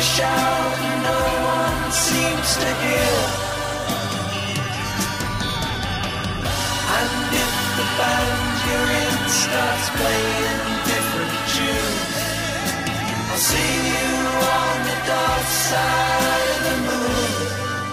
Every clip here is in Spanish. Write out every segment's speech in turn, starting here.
shout and no one seems to hear. And if the band you're in starts playing different tunes, I'll see you on the dark side of the moon.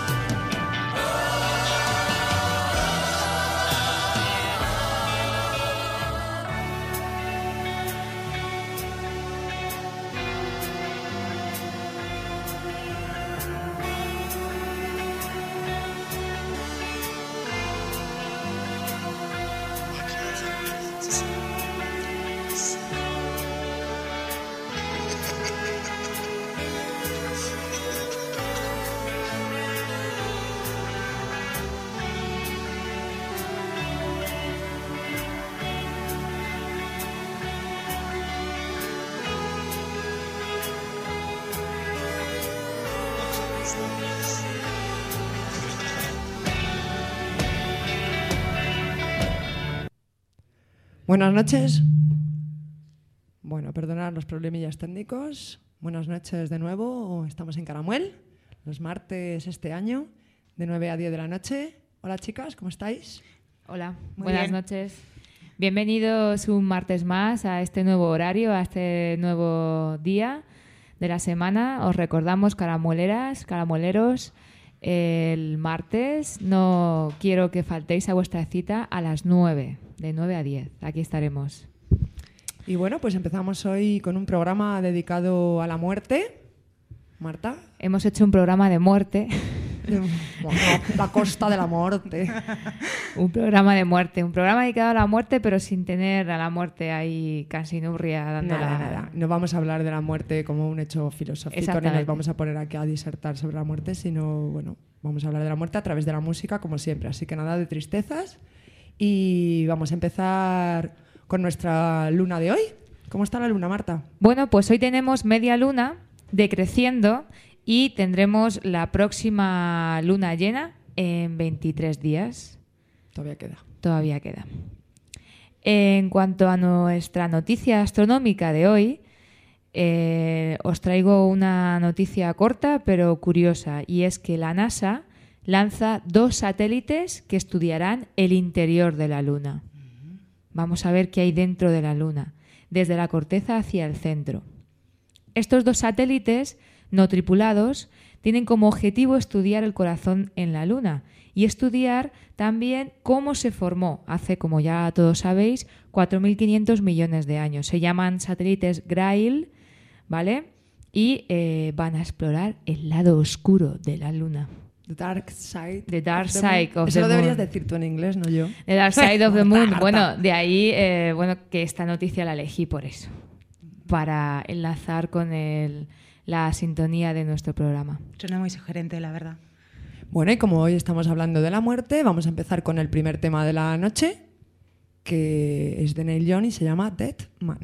Buenas noches. Bueno, perdonad los problemillas técnicos. Buenas noches de nuevo. Estamos en Caramuel, los martes este año, de 9 a 10 de la noche. Hola chicas, ¿cómo estáis? Hola, Muy buenas bien. noches. Bienvenidos un martes más a este nuevo horario, a este nuevo día de la semana. Os recordamos, caramueleras, caramueleros, el martes no quiero que faltéis a vuestra cita a las 9, de 9 a 10. Aquí estaremos. Y bueno, pues empezamos hoy con un programa dedicado a la muerte. Marta. Hemos hecho un programa de muerte. Bueno, la costa de la muerte. Un programa de muerte, un programa dedicado a la muerte, pero sin tener a la muerte ahí casi nurria dándola. Nada. No vamos a hablar de la muerte como un hecho filosófico, ni Exactamente. nos vamos a poner aquí a disertar sobre la muerte, sino, bueno, vamos a hablar de la muerte a través de la música, como siempre. Así que nada de tristezas. Y vamos a empezar con nuestra luna de hoy. ¿Cómo está la luna, Marta? Bueno, pues hoy tenemos media luna decreciendo y tendremos la próxima luna llena en 23 días. Todavía queda. Todavía queda. En cuanto a nuestra noticia astronómica de hoy, os traigo una noticia corta pero curiosa, y es que la NASA lanza 2 satélites que estudiarán el interior de la Luna. Vamos a ver qué hay dentro de la Luna, desde la corteza hacia el centro. Estos 2 satélites no tripulados tienen como objetivo estudiar el corazón en la Luna y estudiar también cómo se formó hace, como ya todos sabéis, 4.500 millones de años. Se llaman satélites Grail, ¿vale? Y van a explorar el lado oscuro de la Luna. The Dark Side. The Dark of the Side Moon. of Eso the lo deberías Moon. decir tú en inglés, no yo. The Dark Side of the Moon. Marta. Bueno, de ahí que esta noticia la elegí por eso, para enlazar con la sintonía de nuestro programa. Suena muy sugerente, la verdad. Bueno, y como hoy estamos hablando de la muerte, vamos a empezar con el primer tema de la noche, que es de Neil Young y se llama Dead Man.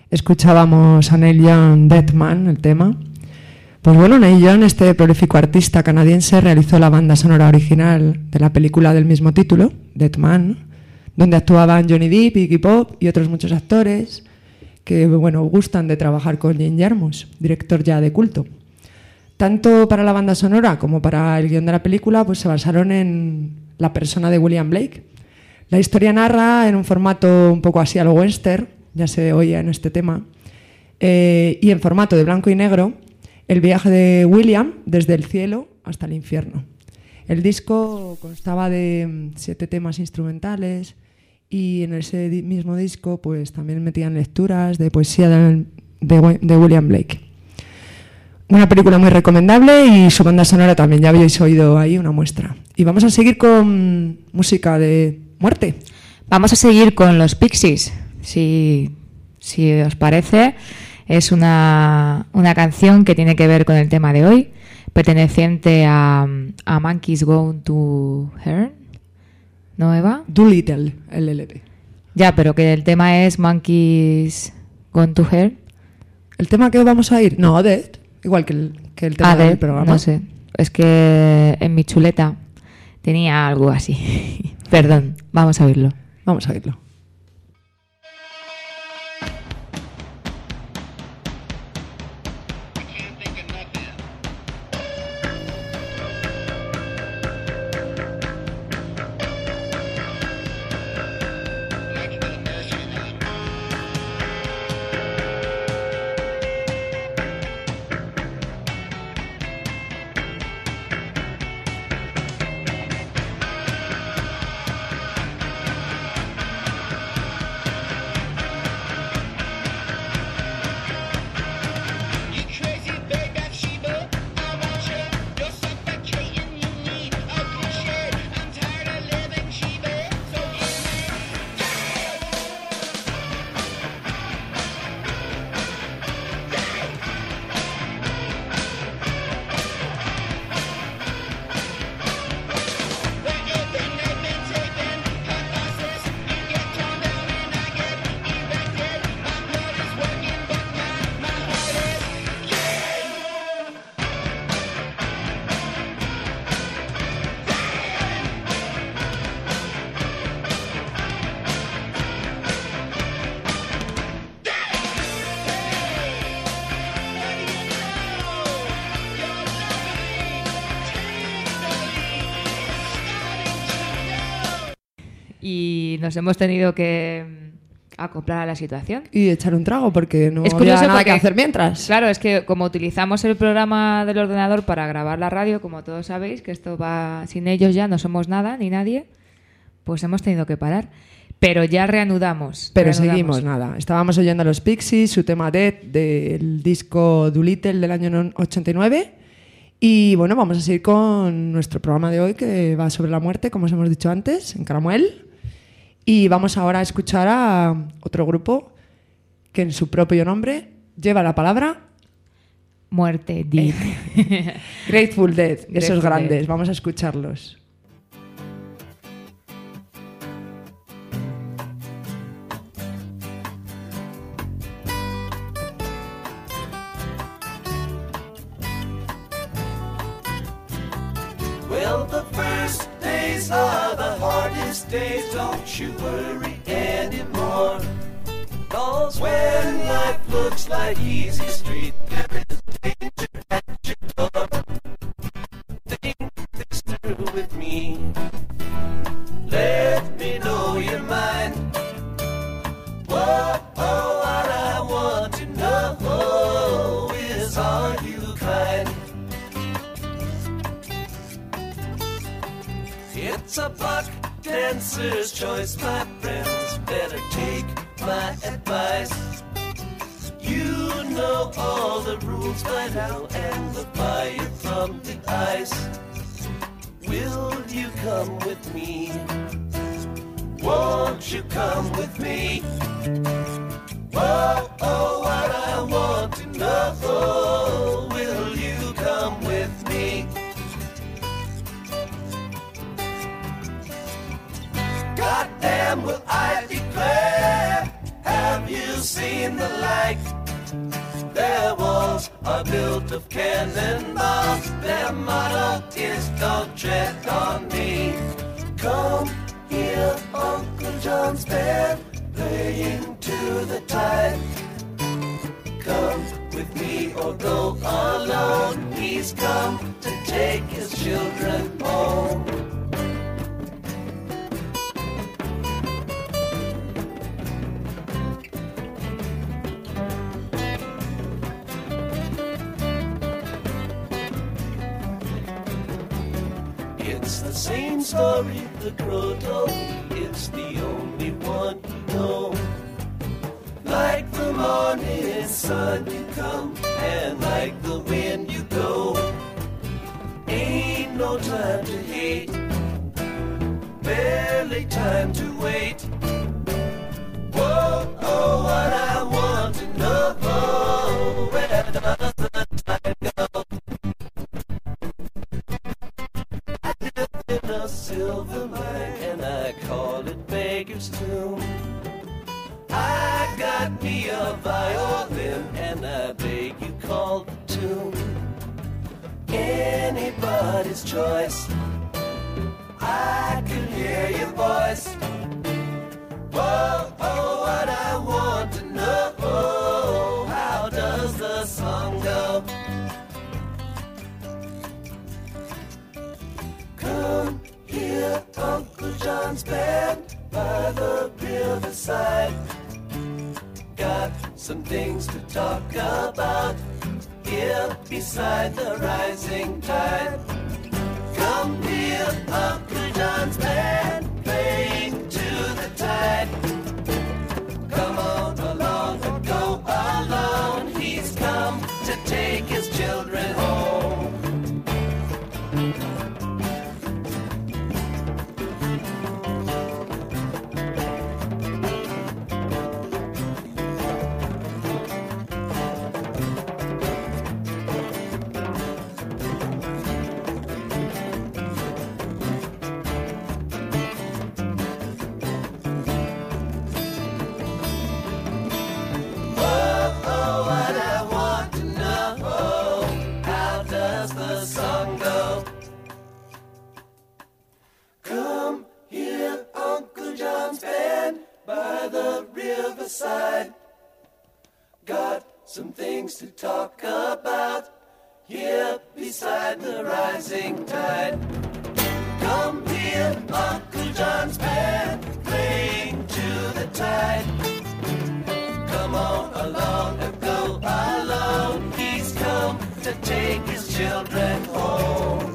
Escuchábamos a Neil Young, Dead Man, el tema. Pues bueno, Neil Young, este prolífico artista canadiense, realizó la banda sonora original de la película del mismo título, Dead Man, donde actuaban Johnny Depp, Iggy Pop y otros muchos actores que, bueno, gustan de trabajar con Jim Jarmusch, director ya de culto. Tanto para la banda sonora como para el guión de la película, pues se basaron en la persona de William Blake. La historia narra en un formato un poco así a lo western, ya se oía en este tema, y en formato de blanco y negro, el viaje de William desde el cielo hasta el infierno. El disco constaba de 7 temas instrumentales y en ese mismo disco pues también metían lecturas de poesía de William Blake. Una película muy recomendable y su banda sonora también, ya habéis oído ahí una muestra. Y vamos a seguir con música de muerte. Vamos a seguir con los Pixies, si os parece. Es una canción que tiene que ver con el tema de hoy, perteneciente a Monkeys Gone to Hell, ¿no, Eva? Doolittle, el LP. Ya, pero que el tema es Monkeys Gone to Hell. ¿El tema que vamos a ir? No, Dead. Igual que el tema del programa. No sé, es que en mi chuleta tenía algo así. Perdón, vamos a oírlo. Vamos a oírlo. Y nos hemos tenido que acoplar a la situación. Y echar un trago, porque no es había nada porque, que hacer mientras. Claro, es que como utilizamos el programa del ordenador para grabar la radio, como todos sabéis, que esto va sin ellos ya, no somos nada ni nadie, pues hemos tenido que parar. Pero ya reanudamos. Seguimos, nada. Estábamos oyendo a los Pixies, su tema Dead del disco Doolittle del año 89. Y bueno, vamos a seguir con nuestro programa de hoy, que va sobre la muerte, como os hemos dicho antes, en Caramuel. Y vamos ahora a escuchar a otro grupo que en su propio nombre lleva la palabra muerte. Dead. Grateful Dead, esos Grateful grandes. Dead. Vamos a escucharlos. Well, the first days are the hardest days, don't you worry anymore. 'Cause when life looks like easy street, there is danger at your door. Think this through with me. Let me know your mind. Whoa, what I want to know is, are you kind? It's a buck dancer's choice, my friends. Better take my advice. You know all the rules by now, and the fire from the ice. Will you come with me? Won't you come with me? Whoa, what I want to know. Will you come with me? Goddamn, will I declare, have you seen the like. Their walls are built of cannonballs. Their motto is don't tread on me. Come here, Uncle John's band playing to the tide. Come with me or go alone. He's come to take his children home. It's the same story the crow told me. It's the only one you know. Like the morning sun you come, and like the wind you go. Ain't no time to hate, barely time to wait. Whoa, oh, what I want to know, where does the time go? I live in a silver mine, and I call it Beggar's Tomb. I got me a violin, and I beg you call the tune. Anybody's choice, I can hear your voice. Whoa, oh, what I want to know, how does the song go? Come here, Uncle John's band by the riverside. Got some things to talk about here beside the rising tide. Come here, Uncle John's band playing to the tide. Come on along and go alone. He's come to take his children home. Got some things to talk about here beside the rising tide. Come here, Uncle John's band playing to the tide. Come on along and go alone. He's come to take his children home.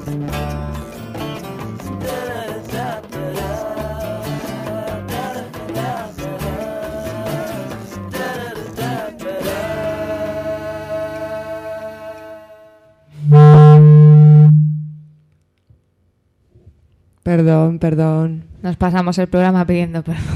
Perdón. Nos pasamos el programa pidiendo perdón.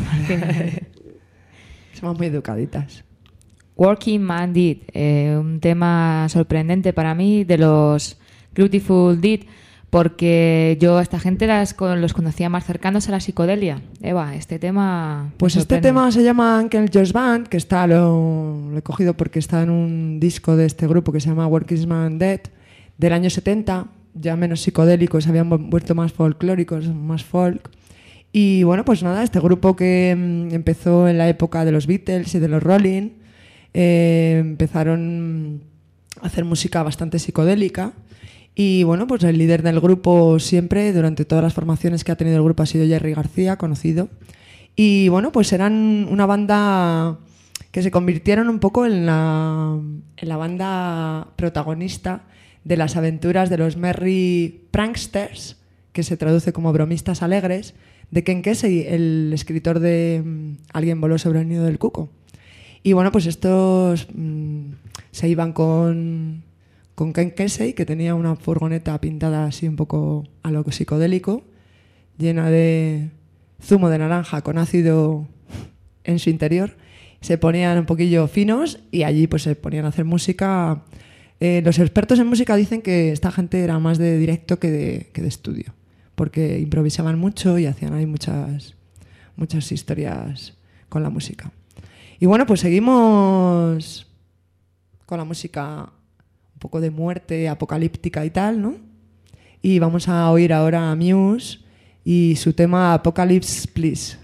Somos muy educaditas. Working Man Did, un tema sorprendente para mí de los Beautiful Dead, porque yo a esta gente los conocía más cercanos a la psicodelia. Eva, este tema... Pues este tema se llama Uncle John's Band, que lo he cogido porque está en un disco de este grupo que se llama Working Man Dead, del año 70, ya menos psicodélicos, habían vuelto más folclóricos, más folk. Y bueno, pues nada, este grupo que empezó en la época de los Beatles y de los Rolling, empezaron a hacer música bastante psicodélica. Y bueno, pues el líder del grupo siempre, durante todas las formaciones que ha tenido el grupo, ha sido Jerry García, conocido. Y bueno, pues eran una banda que se convirtieron un poco en la banda protagonista de las aventuras de los Merry Pranksters, que se traduce como bromistas alegres, de Ken Kesey, el escritor de Alguien voló sobre el nido del cuco. Y bueno, pues estos se iban con Ken Kesey, que tenía una furgoneta pintada así un poco a lo psicodélico, llena de zumo de naranja con ácido en su interior. Se ponían un poquillo finos y allí pues se ponían a hacer música. Los expertos en música dicen que esta gente era más de directo que de estudio, porque improvisaban mucho y hacían ahí muchas historias con la música. Y bueno, pues seguimos con la música un poco de muerte apocalíptica y tal, ¿no? Y vamos a oír ahora a Muse y su tema Apocalypse Please.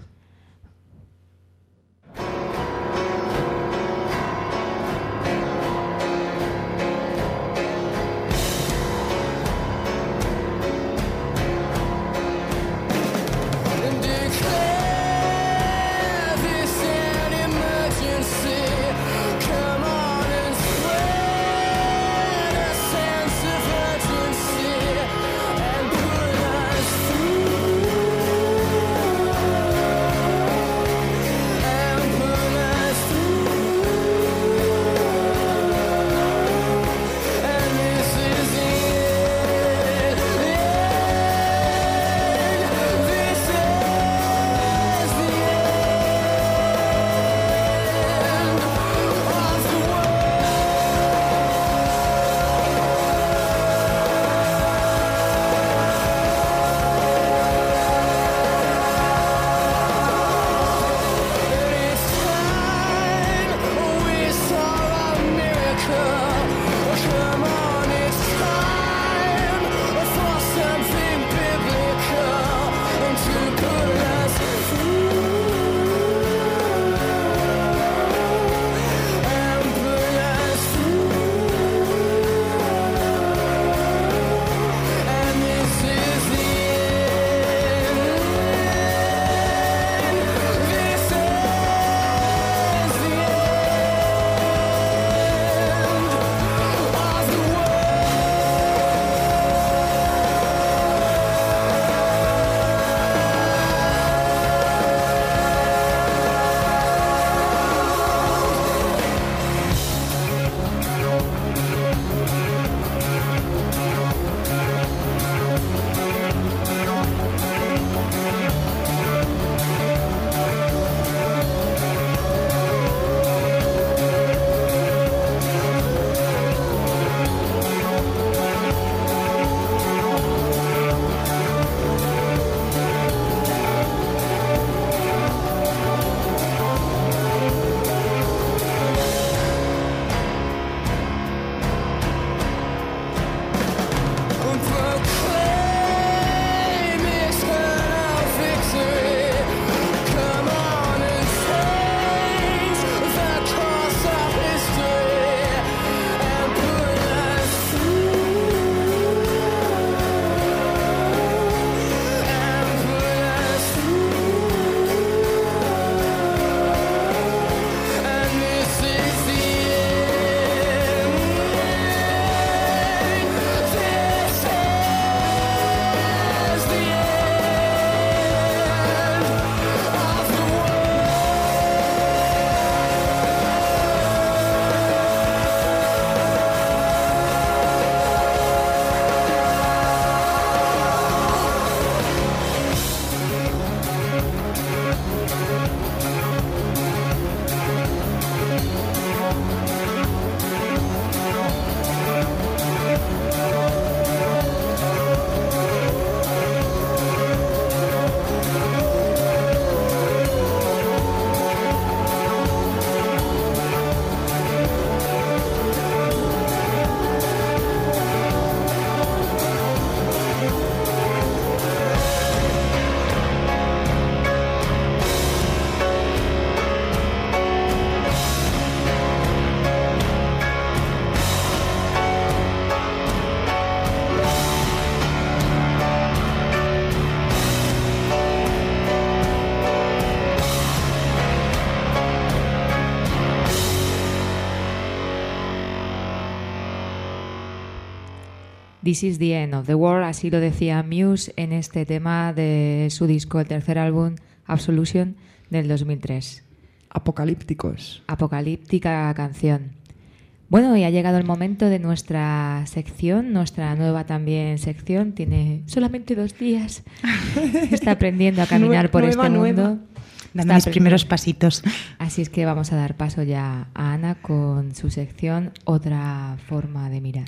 This is the end of the world, así lo decía Muse en este tema de su disco, el tercer álbum, Absolution, del 2003. Apocalípticos. Apocalíptica canción. Bueno, y ha llegado el momento de nuestra sección, nuestra nueva también sección. Tiene solamente 2 días. Está aprendiendo a caminar por este mundo. Dando mis primeros pasitos. Así es que vamos a dar paso ya a Ana con su sección Otra forma de mirar.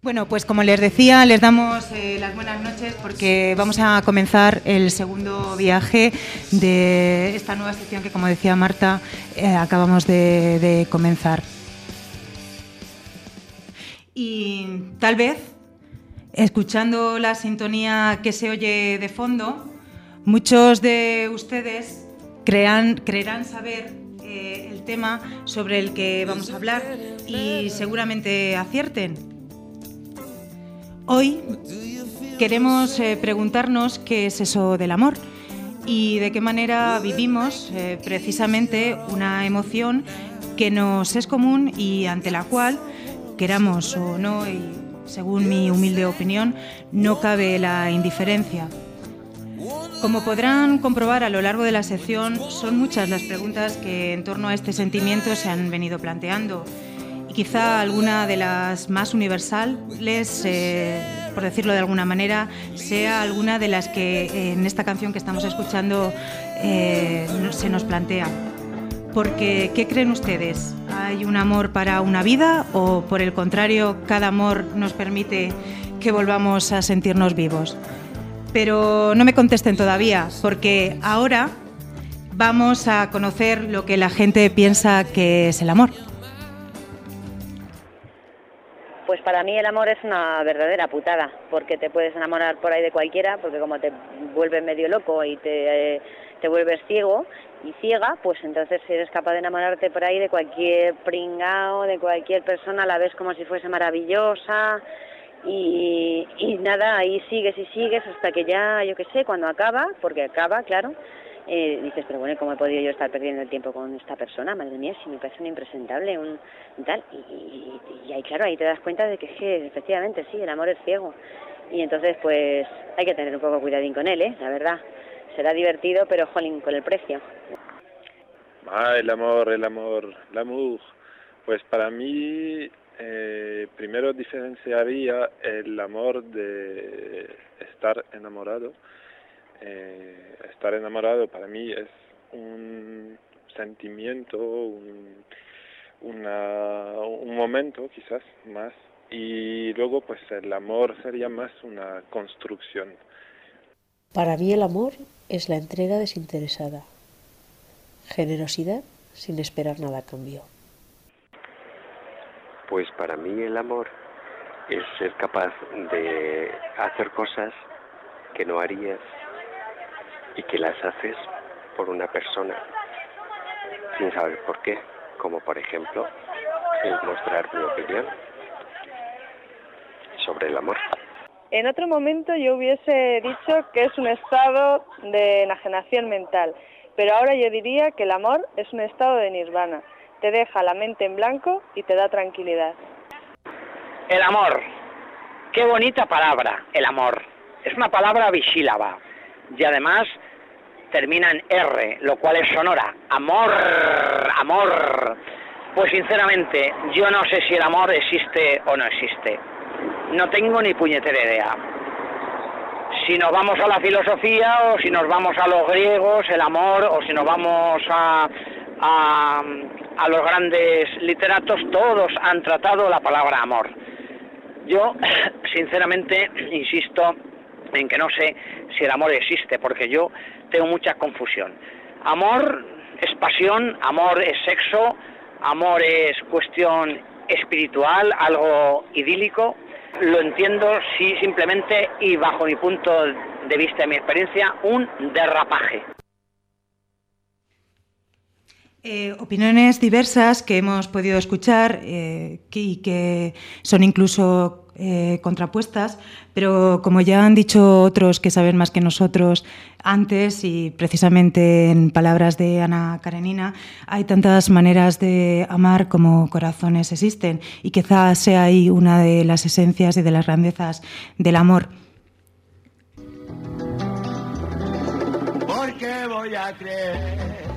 Bueno, pues como les decía, les damos las buenas noches porque vamos a comenzar el segundo viaje de esta nueva sección que, como decía Marta, acabamos de comenzar. Y tal vez, escuchando la sintonía que se oye de fondo, muchos de ustedes creerán saber el tema sobre el que vamos a hablar y seguramente acierten. Hoy queremos preguntarnos qué es eso del amor y de qué manera vivimos precisamente una emoción que nos es común y ante la cual, queramos o no, y según mi humilde opinión, no cabe la indiferencia. Como podrán comprobar a lo largo de la sección, son muchas las preguntas que en torno a este sentimiento se han venido planteando. Quizá alguna de las más universales, por decirlo de alguna manera, sea alguna de las que en esta canción que estamos escuchando se nos plantea. Porque, ¿qué creen ustedes? ¿Hay un amor para una vida o, por el contrario, cada amor nos permite que volvamos a sentirnos vivos? Pero no me contesten todavía, porque ahora vamos a conocer lo que la gente piensa que es el amor. Pues para mí el amor es una verdadera putada, porque te puedes enamorar por ahí de cualquiera, porque como te vuelves medio loco y te vuelves ciego y ciega, pues entonces si eres capaz de enamorarte por ahí de cualquier pringao, de cualquier persona, la ves como si fuese maravillosa y nada, ahí sigues y sigues hasta que ya, yo qué sé, cuando acaba, porque acaba, claro, dices, pero bueno, ¿cómo he podido yo estar perdiendo el tiempo con esta persona? Madre mía, si me parece un impresentable, un tal. Y ahí, claro, ahí te das cuenta de que efectivamente, sí, el amor es ciego. Y entonces, pues, hay que tener un poco cuidadín con él, la verdad. Será divertido, pero, jolín, con el precio. El amor. Pues para mí, primero diferenciaría el amor de estar enamorado. Estar enamorado para mí es un sentimiento, un momento quizás más, y luego pues el amor sería más una construcción. Para mí el amor es la entrega desinteresada, generosidad sin esperar nada a cambio. Pues para mí el amor es ser capaz de hacer cosas que no harías y que las haces por una persona sin saber por qué, como por ejemplo el mostrar mi opinión sobre el amor. En otro momento yo hubiese dicho que es un estado de enajenación mental, pero ahora yo diría que el amor es un estado de nirvana, te deja la mente en blanco y te da tranquilidad. El amor, qué bonita palabra, el amor, es una palabra bisílaba. Y además termina en R, lo cual es sonora. Amor. Pues sinceramente, yo no sé si el amor existe o no existe. No tengo ni puñetera idea. Si nos vamos a la filosofía o si nos vamos a los griegos, el amor, o si nos vamos a los grandes literatos, todos han tratado la palabra amor. Yo, sinceramente, insisto en que no sé si el amor existe, porque yo tengo mucha confusión. Amor es pasión, amor es sexo, amor es cuestión espiritual, algo idílico. Lo entiendo, sí, simplemente, y bajo mi punto de vista y mi experiencia, un derrapaje. Opiniones diversas que hemos podido escuchar y que son incluso contrapuestas, pero como ya han dicho otros que saben más que nosotros antes, y precisamente en palabras de Ana Karenina, hay tantas maneras de amar como corazones existen, y quizás sea ahí una de las esencias y de las grandezas del amor. ¿Por qué voy a creer?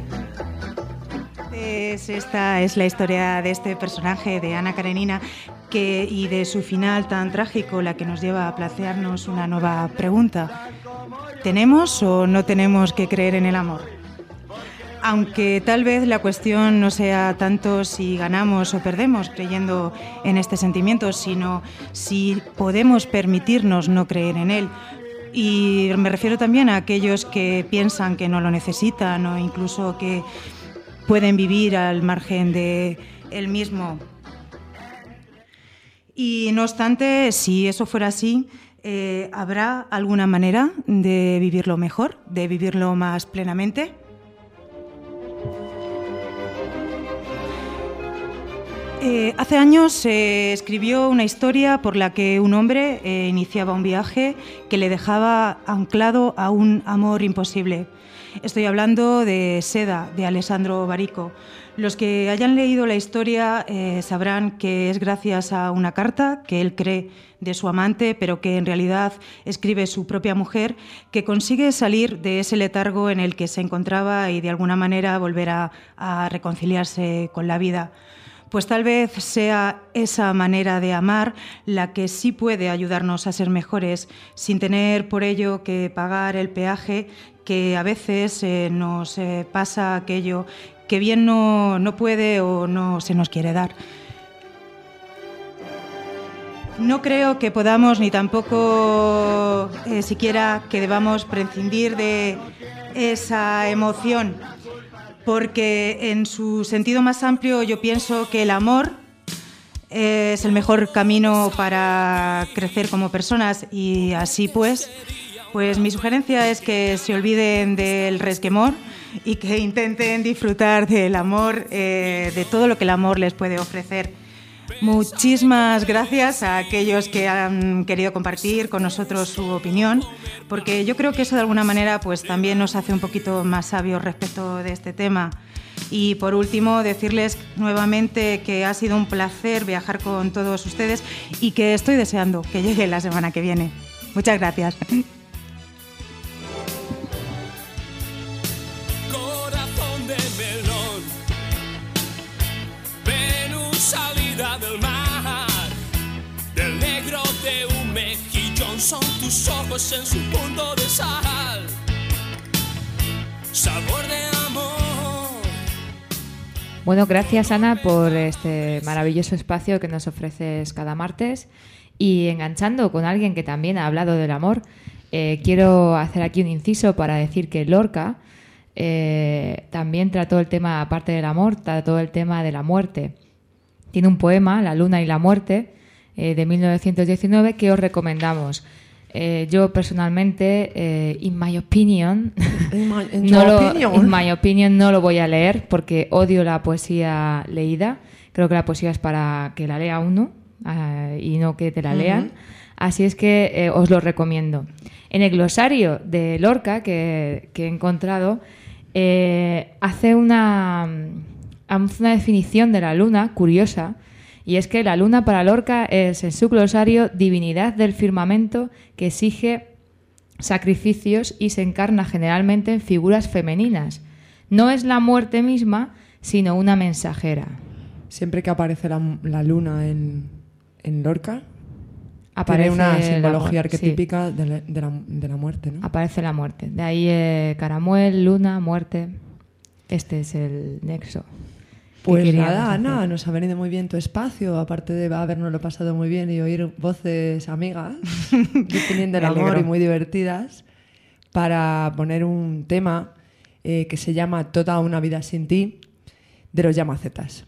Esta es la historia de este personaje, de Ana Karenina, y de su final tan trágico, la que nos lleva a plantearnos una nueva pregunta. ¿Tenemos o no tenemos que creer en el amor? aunque tal vez la cuestión no sea tanto si ganamos o perdemos creyendo en este sentimiento, sino si podemos permitirnos no creer en él. Y me refiero también a aquellos que piensan que no lo necesitan o incluso que pueden vivir al margen de él mismo. Y no obstante, si eso fuera así, ¿habrá alguna manera de vivirlo mejor, de vivirlo más plenamente? Hace años se escribió una historia por la que un hombre iniciaba un viaje que le dejaba anclado a un amor imposible. Estoy hablando de Seda, de Alessandro Barico. Los que hayan leído la historia sabrán que es gracias a una carta que él cree de su amante, pero que en realidad escribe su propia mujer, que consigue salir de ese letargo en el que se encontraba y de alguna manera volver a reconciliarse con la vida. Pues tal vez sea esa manera de amar la que sí puede ayudarnos a ser mejores, sin tener por ello que pagar el peaje que a veces nos pasa aquello que bien no puede o no se nos quiere dar. No creo que podamos ni tampoco siquiera que debamos prescindir de esa emoción, porque en su sentido más amplio yo pienso que el amor es el mejor camino para crecer como personas y así pues mi sugerencia es que se olviden del resquemor y que intenten disfrutar del amor, de todo lo que el amor les puede ofrecer. Muchísimas gracias a aquellos que han querido compartir con nosotros su opinión, porque yo creo que eso de alguna manera pues también nos hace un poquito más sabios respecto de este tema. Y por último, decirles nuevamente que ha sido un placer viajar con todos ustedes y que estoy deseando que llegue la semana que viene. Muchas gracias. Corazón de melón, Venus salida del mar, del negro de un mejillón son tus ojos en su punto de sal, sabor de amor. Bueno, gracias Ana por este maravilloso espacio que nos ofreces cada martes. Y enganchando con alguien que también ha hablado del amor, quiero hacer aquí un inciso para decir que Lorca también trató el tema, aparte del amor, trató el tema de la muerte. Tiene un poema, La luna y la muerte, de 1919, que os recomendamos. Yo personalmente, in my opinion, no lo voy a leer porque odio la poesía leída. Creo que la poesía es para que la lea uno y no que te la lean. Así es que os lo recomiendo. En el glosario de Lorca que he encontrado, hace una definición de la luna curiosa. Y es que la luna para Lorca es, en su glosario, divinidad del firmamento que exige sacrificios y se encarna generalmente en figuras femeninas. No es la muerte misma, sino una mensajera. Siempre que aparece la luna en Lorca, aparece tiene una simbología arquetípica, sí, de la muerte, ¿no? Aparece la muerte. De ahí Caramuel, luna, muerte. Este es el nexo. Pues nada, Ana, nos ha venido muy bien tu espacio, aparte de habernoslo pasado muy bien y oír voces amigas, definiendo el amor y muy divertidas, para poner un tema que se llama Toda una vida sin ti, de los Llamacetas.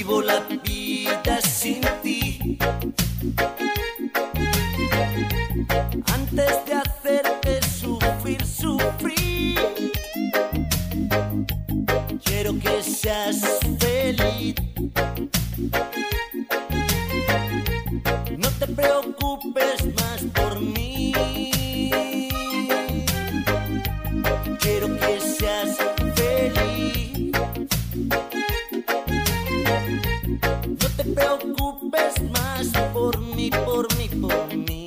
vivo la vida sin ti. Antes de hacerte sufrir, sufrí. Quiero que seas feliz. No te preocupes más por mí. Quiero que seas feliz. No te preocupes más por mí, por mí, por mí.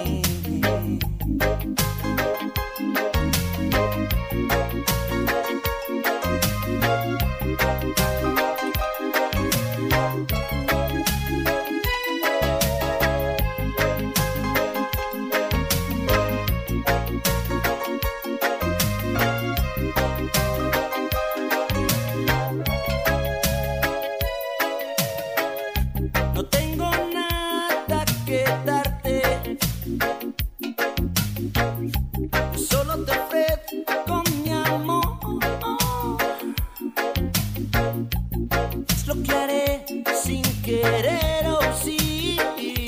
No tengo nada que darte, solo te ofrezco mi amor. Es lo que haré sin querer, oh sí.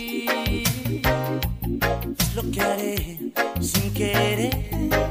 Es lo que haré sin querer.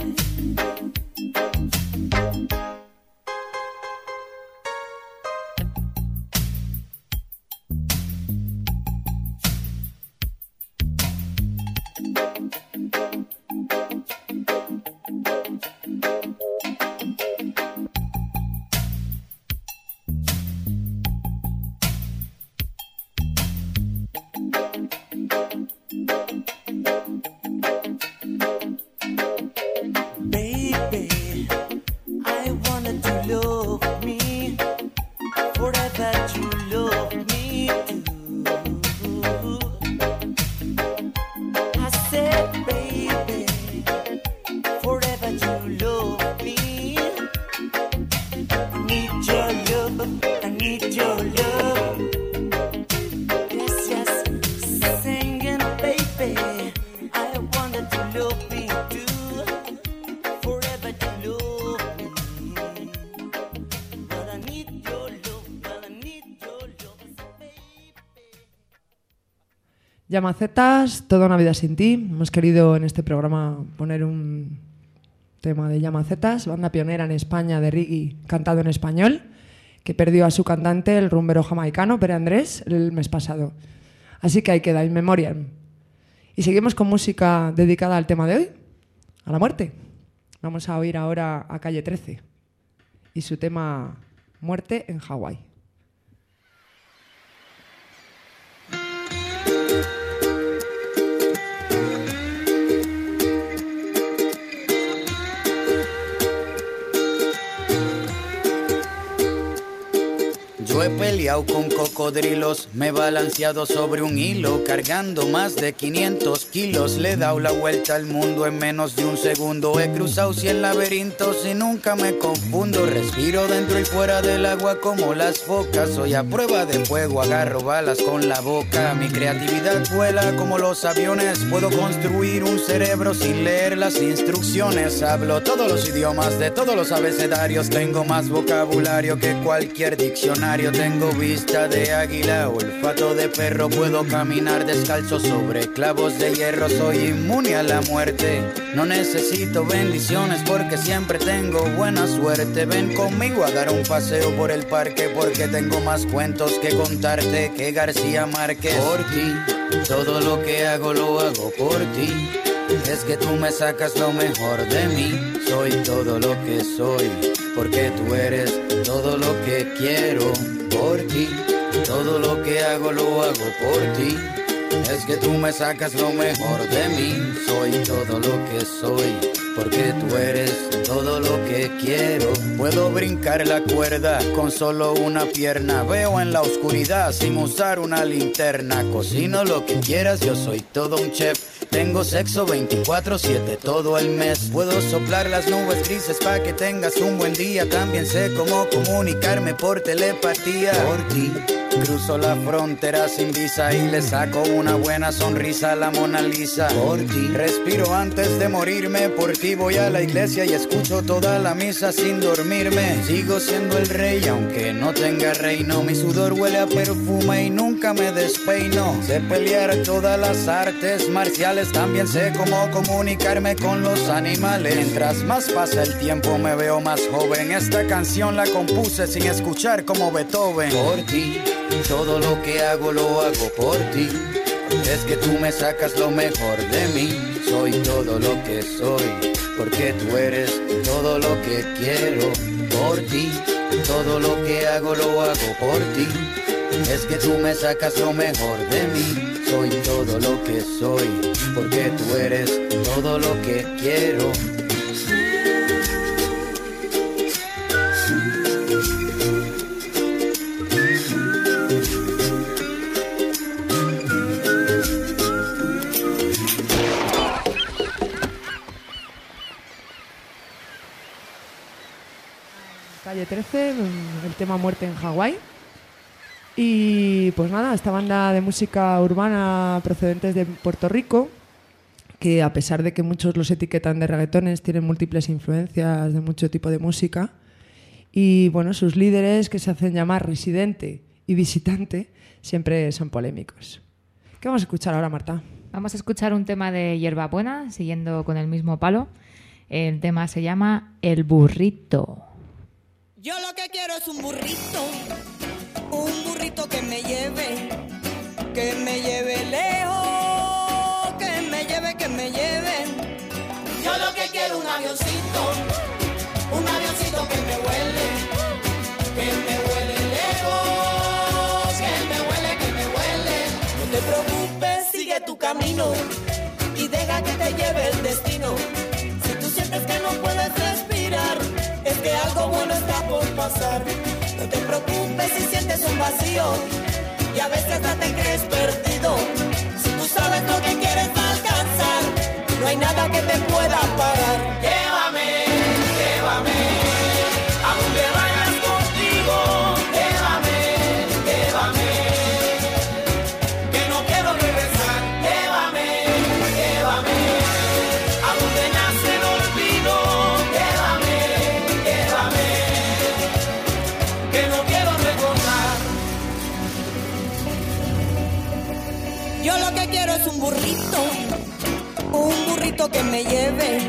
Baby, I wanted to love me forever, to love me too. I said, baby, forever to love me. I need your love, I need your love. Yes, yes, singing, baby, I wanted to love me too. Forever to love me. But I need your love, but I need your love, baby. Llamacetas, toda una vida sin ti. Hemos querido en este programa poner un tema de Llamacetas, banda pionera en España de reggae cantado en español, que perdió a su cantante, el rumbero jamaicano Pere Andrés, el mes pasado. Así que ahí queda, in memoriam. Y seguimos con música dedicada al tema de hoy, a la muerte. Vamos a oír ahora a Calle 13 y su tema Muerte en Hawái. Yo he peleado con cocodrilos, me he balanceado sobre un hilo, cargando más de 500 kilos. Le he dado la vuelta al mundo en menos de un segundo. He cruzado 100 laberintos y nunca me confundo. Respiro dentro y fuera del agua como las focas. Soy a prueba de fuego, agarro balas con la boca. Mi creatividad vuela como los aviones. Puedo construir un cerebro sin leer las instrucciones. Hablo todos los idiomas de todos los abecedarios. Tengo más vocabulario que cualquier diccionario. Tengo vista de águila, olfato de perro. Puedo caminar descalzo sobre clavos de hierro. Soy inmune a la muerte. No necesito bendiciones porque siempre tengo buena suerte. Ven conmigo a dar un paseo por el parque porque tengo más cuentos que contarte que García Márquez. Por ti, todo lo que hago lo hago por ti. Es que tú me sacas lo mejor de mí. Soy todo lo que soy porque tú eres todo lo que quiero. Por ti, todo lo que hago lo hago por ti. Es que tú me sacas lo mejor de mí. Soy todo lo que soy porque tú eres todo lo que quiero. Puedo brincar la cuerda con solo una pierna. Veo en la oscuridad sin usar una linterna. Cocino lo que quieras, yo soy todo un chef. Tengo sexo 24/7 todo el mes. Puedo soplar las nubes grises para que tengas un buen día. También sé cómo comunicarme por telepatía. Por ti cruzo la frontera sin visa y le saco una buena sonrisa a la Mona Lisa. Por ti respiro antes de morirme. Por ti voy a la iglesia y escucho toda la misa sin dormirme. Sigo siendo el rey aunque no tenga reino. Mi sudor huele a perfume y nunca me despeino. Sé pelear todas las artes marciales. También sé cómo comunicarme con los animales. Mientras más pasa el tiempo me veo más joven. Esta canción la compuse sin escuchar como Beethoven. Por ti todo lo que hago lo hago por ti. Es que tú me sacas lo mejor de mí. Soy todo lo que soy porque tú eres todo lo que quiero. Por ti todo lo que hago lo hago por ti. Es que tú me sacas lo mejor de mí. Soy todo lo que soy porque tú eres todo lo que quiero. Calle 13, el tema Muerte en Hawái. Y pues nada, esta banda de música urbana procedentes de Puerto Rico, que a pesar de que muchos los etiquetan de reggaetones, tienen múltiples influencias de mucho tipo de música. Y bueno, sus líderes, que se hacen llamar Residente y Visitante, siempre son polémicos. ¿Qué vamos a escuchar ahora, Marta? Vamos a escuchar un tema de Hierbabuena, siguiendo con el mismo palo. El tema se llama El Burrito. Yo lo que quiero es un burrito que me lleve lejos, que me lleve. Yo lo que quiero es un avioncito que me huele lejos, que me huele. No te preocupes, sigue tu camino y deja que te lleve el destino. Si tú sientes que no puedes respirar, es que algo bueno está por pasar. No te preocupes si sientes un vacío y a veces hasta te crees perdido. Si tú sabes lo que quieres alcanzar, no hay nada que te pueda parar. Llévame, llévame, a donde vayas contigo. Llévame, llévame, que no quiero regresar. Llévame, llévame, a donde nace el olvido. Llévame, llévame, que no quiero recordar. Yo lo que quiero es un burrito que me lleve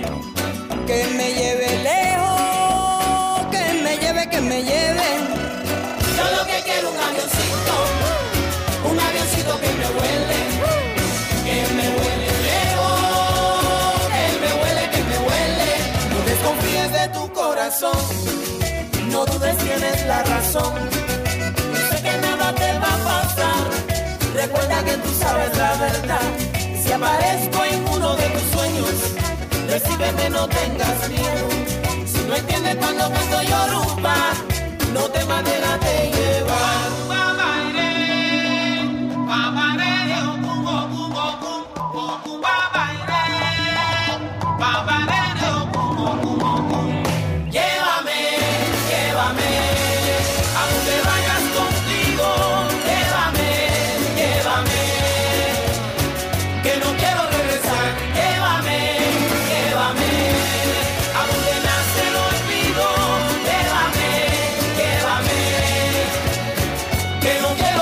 lejos, que me lleve. Yo lo que quiero es un avioncito que me huele lejos, que me huele. No desconfíes de tu corazón, no dudes, tienes la razón. No sé que nada te va a pasar, recuerda que tú sabes la verdad. Si aparezco en uno de tus sueños, recíbeme, no tengas miedo. Si no entiendes cuando canto Yoruba, no temas, déjate llevar. Llévame, llévame, a donde vayas contigo. Llévame, llévame, que no quiero regresar. Llévame, llévame, a donde nace el olvido. Llévame, llévame, que no quiero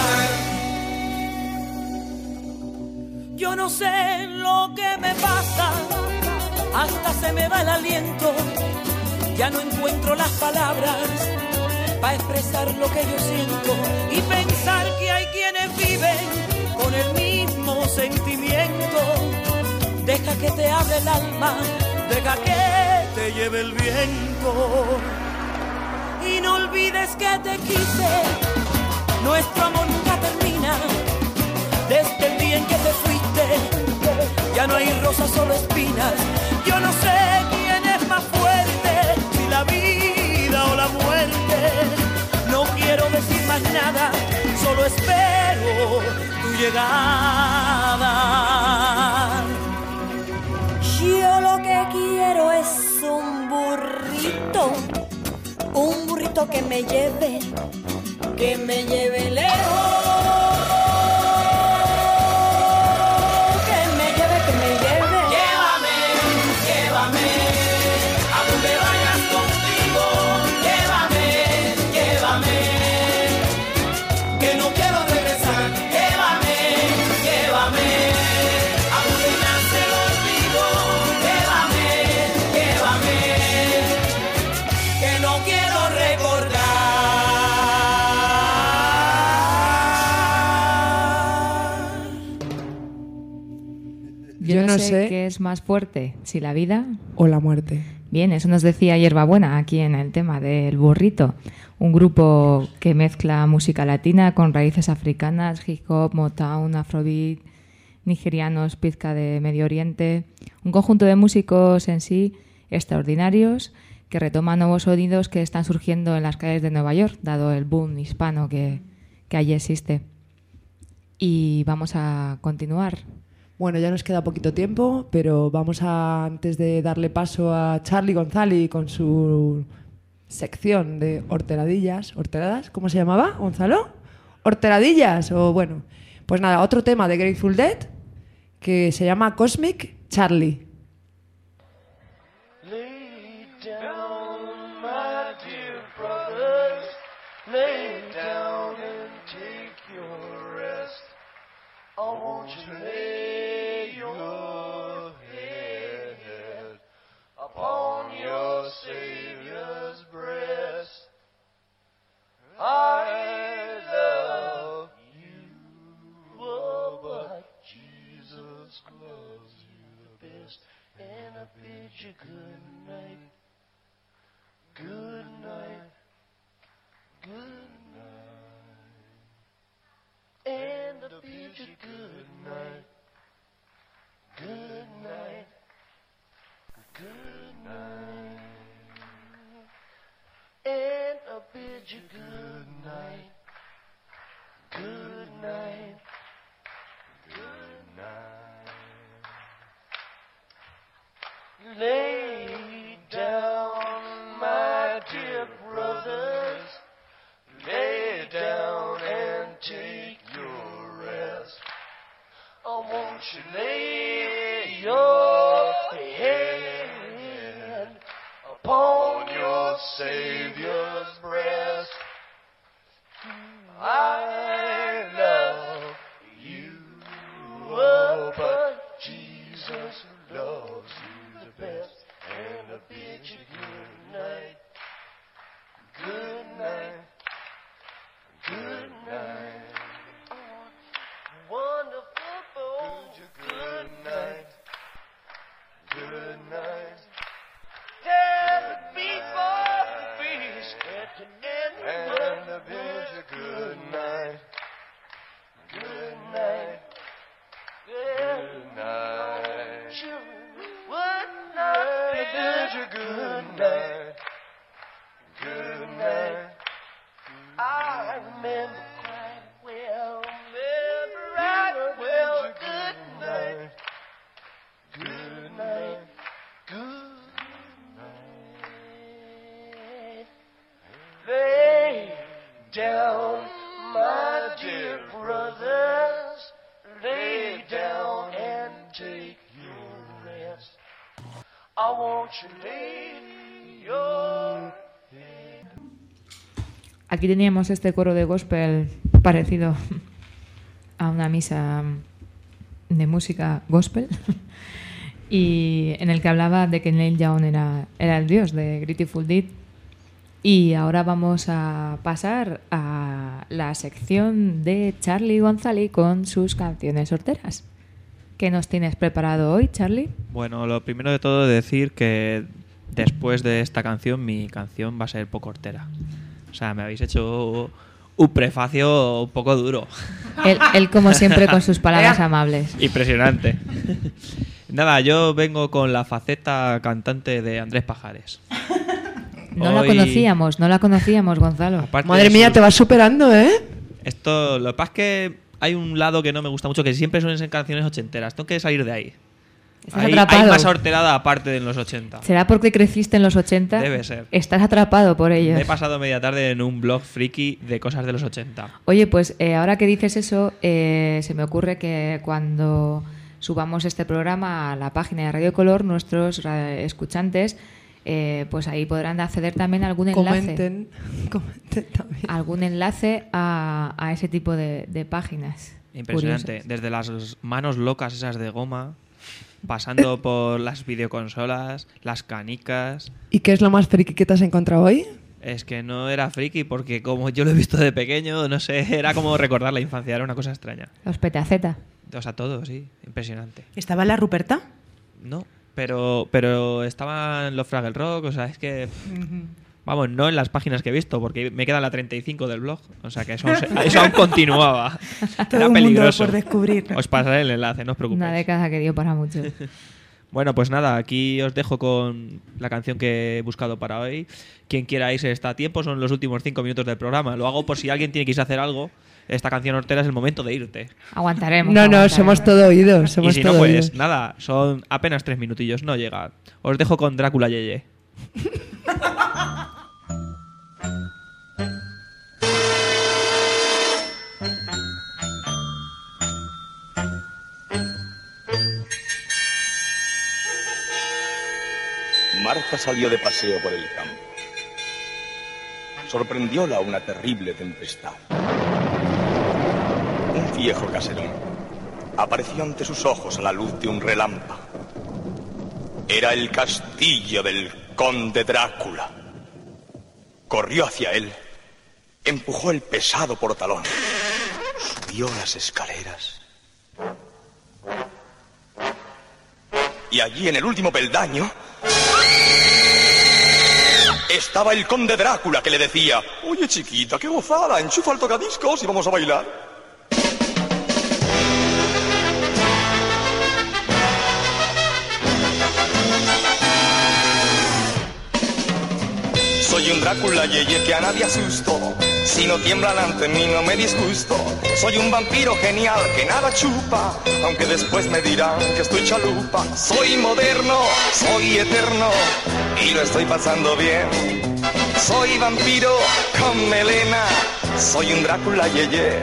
recordar. Yo no sé lo que me pasa, hasta se me va el aliento. Ya no encuentro las palabras para expresar lo que yo siento y pensar que hay quienes viven con el mismo sentimiento. Deja que te abra el alma, deja que te lleve el viento. Y no olvides que te quise, nuestro amor nunca termina. Desde el día en que te fuiste, ya no hay rosas, solo espinas. Yo no sé quién es más fuerte, si la vida o la muerte. No quiero decir más nada, solo espero tu llegada. quiero es un burrito que me lleve lejos. Yo no sé qué es más fuerte, si la vida o la muerte. Bien, eso nos decía Hierbabuena aquí en el tema del burrito, un grupo que mezcla música latina con raíces africanas, hip hop, Motown, afrobeat, nigerianos, pizca de Medio Oriente, un conjunto de músicos en sí extraordinarios que retoman nuevos sonidos que están surgiendo en las calles de Nueva York, dado el boom hispano que allí existe. Y vamos a continuar. Bueno, ya nos queda poquito tiempo, pero vamos a, antes de darle paso a Charly González con su sección de horteradillas, ¿horteradas? ¿Cómo se llamaba, Gonzalo? ¿Horteradillas? O bueno, pues nada, otro tema de Grateful Dead que se llama Cosmic Charlie. Lay down, my dear brothers, lay down and take your rest. I want you to lay your head upon your Savior's breast. I love you, oh, but Jesus loves you the best. And I bid you good night, good night, good night. And I bid you good night, good night, good night. And I bid you good night, good night, good night. Lay down, my dear brothers, lay down and take your rest. I want you to lay your head upon your Savior's breast. I love you, oh, but Jesus loves you the best. And I bid you good night, good night, good night. Wonderful boy, good night, good night. Tell the people to be scared and I bid you good night, good night, good night. Good night, I bid you good night, good night. I remember quite well, remember right well. Good night, good night, good night. Lay down, my dear brothers, lay down and take your rest. I want you to lay your head. Aquí teníamos este coro de gospel parecido a una misa de música gospel y en el que hablaba de que Neil Young era el dios de Grateful Dead. Y ahora vamos a pasar a la sección de Charly González con sus canciones horteras. ¿Qué nos tienes preparado hoy, Charly? Bueno, lo primero de todo decir que después de esta canción mi canción va a ser poco hortera. O sea, me habéis hecho un prefacio un poco duro. Él como siempre, con sus palabras amables. Impresionante. Nada, yo vengo con la faceta cantante de Andrés Pajares. No la conocíamos, Gonzalo. Aparte Madre mía, te vas superando, ¿eh? Lo que pasa es que hay un lado que no me gusta mucho, que siempre suelen ser canciones ochenteras. Tengo que salir de ahí. Estás Hay atrapado. más horterada aparte de en los 80. ¿Será porque creciste en los 80? Debe ser. Estás atrapado por ellos. Me he pasado media tarde en un blog friki de cosas de los 80. Oye, pues ahora que dices eso, se me ocurre que cuando subamos este programa a la página de Radio Color, nuestros escuchantes, pues ahí podrán acceder también a algún enlace. Comenten también. Algún enlace a ese tipo de páginas. Impresionante. Curiosas. Desde las manos locas esas de goma, pasando por las videoconsolas, las canicas. ¿Y qué es lo más friki que te has encontrado hoy? Es que no era friki porque como yo lo he visto de pequeño, no sé, era como recordar la infancia, era una cosa extraña. Los petaceta. O sea, todo, sí, impresionante. ¿Estaba la Ruperta? No, pero estaban los Fraggle Rock, o sea, es que... Vamos, no en las páginas que he visto, porque me queda la 35 del blog. O sea que eso aún continuaba. Todo Era un mundo peligroso. por descubrir. Os pasaré el enlace, no os preocupéis. Una década que dio para mucho. Bueno, pues nada, aquí os dejo con la canción que he buscado para hoy. Quien quiera irse está a tiempo, son los últimos 5 minutos del programa. Lo hago por si alguien tiene que irse a hacer algo. Esta canción hortera es el momento de irte. Aguantaremos. No, somos todo oídos. Y si no, pues nada, son apenas 3 minutillos, no llega. Os dejo con Drácula Yeye. Marta salió de paseo por el campo. Sorprendióla una terrible tempestad. Un viejo caserón apareció ante sus ojos a la luz de un relámpago. Era el castillo del conde Drácula. Corrió hacia él, empujó el pesado portalón, subió las escaleras. Y allí en el último peldaño estaba el conde Drácula, que le decía: oye, chiquita, qué gozada, enchufa el tocadiscos y vamos a bailar. Soy un Drácula yeye que a nadie asusto. Si no tiemblan ante mí no me disgusto. Soy un vampiro genial que nada chupa, aunque después me dirán que estoy chalupa. Soy moderno, soy eterno y lo estoy pasando bien. Soy vampiro con melena, soy un Drácula yeye.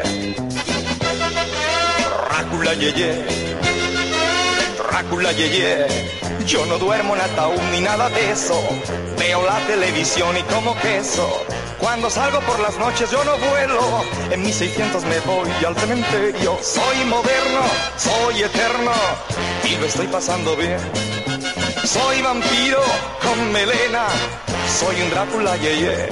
Drácula yeye, Drácula yeye. Yo no duermo en ataúd ni nada de eso. Veo la televisión y como queso. Cuando salgo por las noches yo no vuelo. En mis 600 me voy al cementerio. Soy moderno, soy eterno y lo estoy pasando bien. Soy vampiro con melena, soy un Drácula yeye.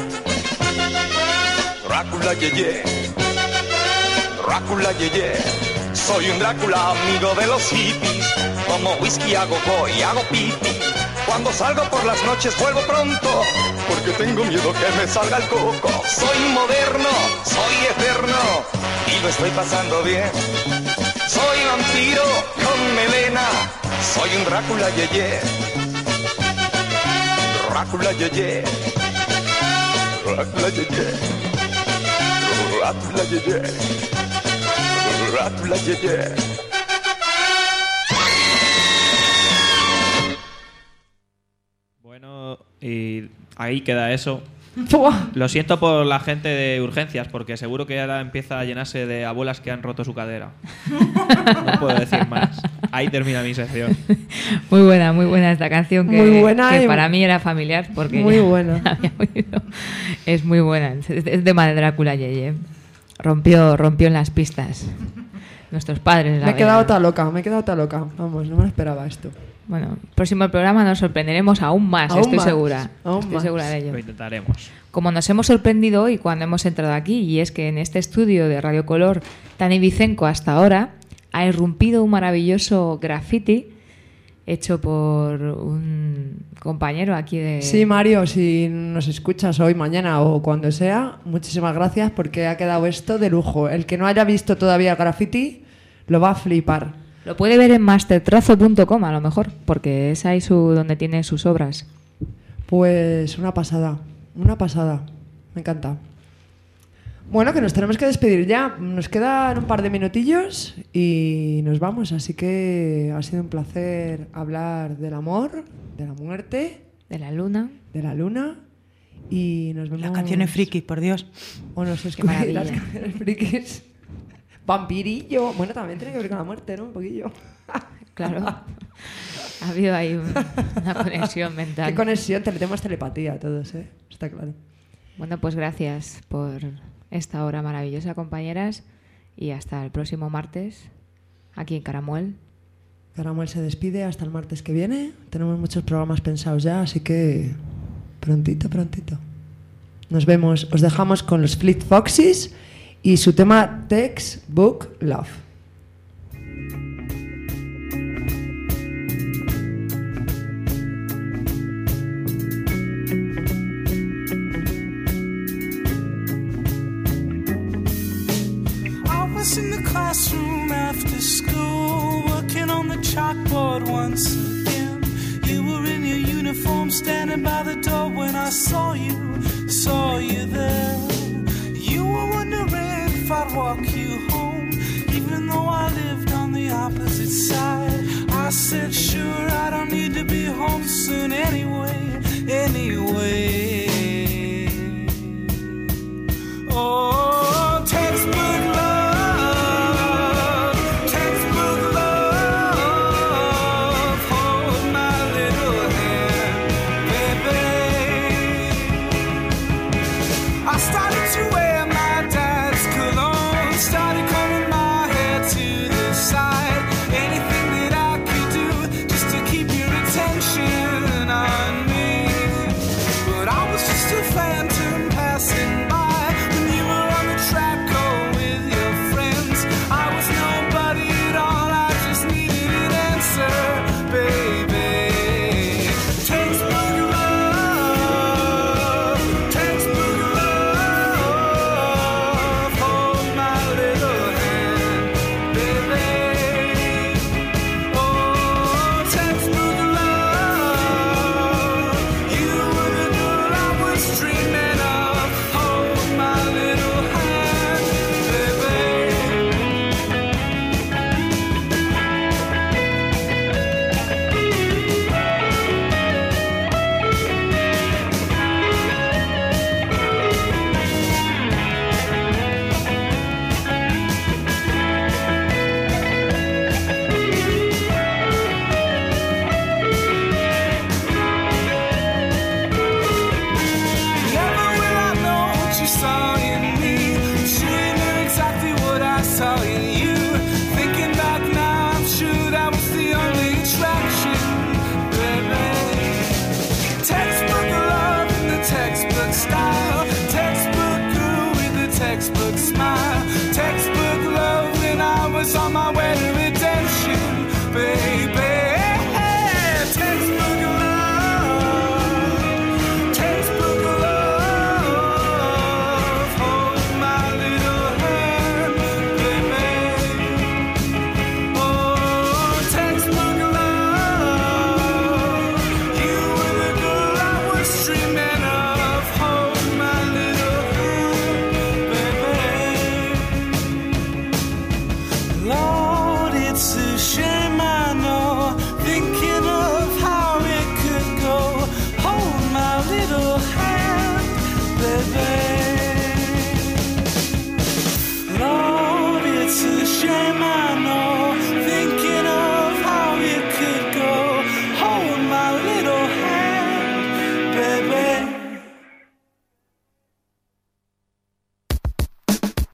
Drácula yeye, Drácula yeye. Soy un Drácula amigo de los hippies. Tomo whisky, hago go y hago pipi. Cuando salgo por las noches vuelvo pronto, porque tengo miedo que me salga el coco. Soy moderno, soy eterno y lo estoy pasando bien. Soy vampiro con melena, soy un Drácula yeye. Drácula yeye, Drácula yeye, Drácula yeye, Drácula yeye. Bueno, y ahí queda eso. Lo siento por la gente de urgencias, porque seguro que ahora empieza a llenarse de abuelas que han roto su cadera. No puedo decir más. Ahí termina mi sección. Muy buena esta canción, que, muy buena que y para mí era familiar, porque muy buena. Había oído. Es muy buena. Es de Madre Drácula Yeye. Rompió en las pistas. Nuestros padres. Me he quedado tan loca. Vamos, no me esperaba esto. Bueno, el próximo programa nos sorprenderemos aún más, estoy segura. Estoy segura de ello. Lo intentaremos. Como nos hemos sorprendido hoy cuando hemos entrado aquí, y es que en este estudio de Radio Color tan ibicenco hasta ahora ha irrumpido un maravilloso graffiti hecho por un compañero aquí de... Sí, Mario, si nos escuchas hoy, mañana o cuando sea, muchísimas gracias, porque ha quedado esto de lujo. El que no haya visto todavía el graffiti lo va a flipar. Lo puede ver en mastertrazo.com a lo mejor, porque es ahí donde tiene sus obras. Pues una pasada. Me encanta. Bueno, que nos tenemos que despedir ya. Nos quedan un par de minutillos y nos vamos. Así que ha sido un placer hablar del amor, de la muerte, de la luna. Y nos vemos. Las canciones frikis, por Dios. O nos escucháis las canciones frikis. Vampirillo. Bueno, también tiene que ver con la muerte, ¿no? Un poquillo. Claro. Ha habido ahí una conexión mental. ¿Qué conexión? Tenemos telepatía todos, ¿eh? Está claro. Bueno, pues gracias por esta hora maravillosa, compañeras. Y hasta el próximo martes, aquí en Caramuel. Caramuel se despide hasta el martes que viene. Tenemos muchos programas pensados ya, así que prontito. Nos vemos. Os dejamos con los Fleet Foxes y su tema Textbook Love. In the classroom after school, working on the chalkboard once again. You were in your uniform, standing by the door when I saw you there. You were wondering if I'd walk you home.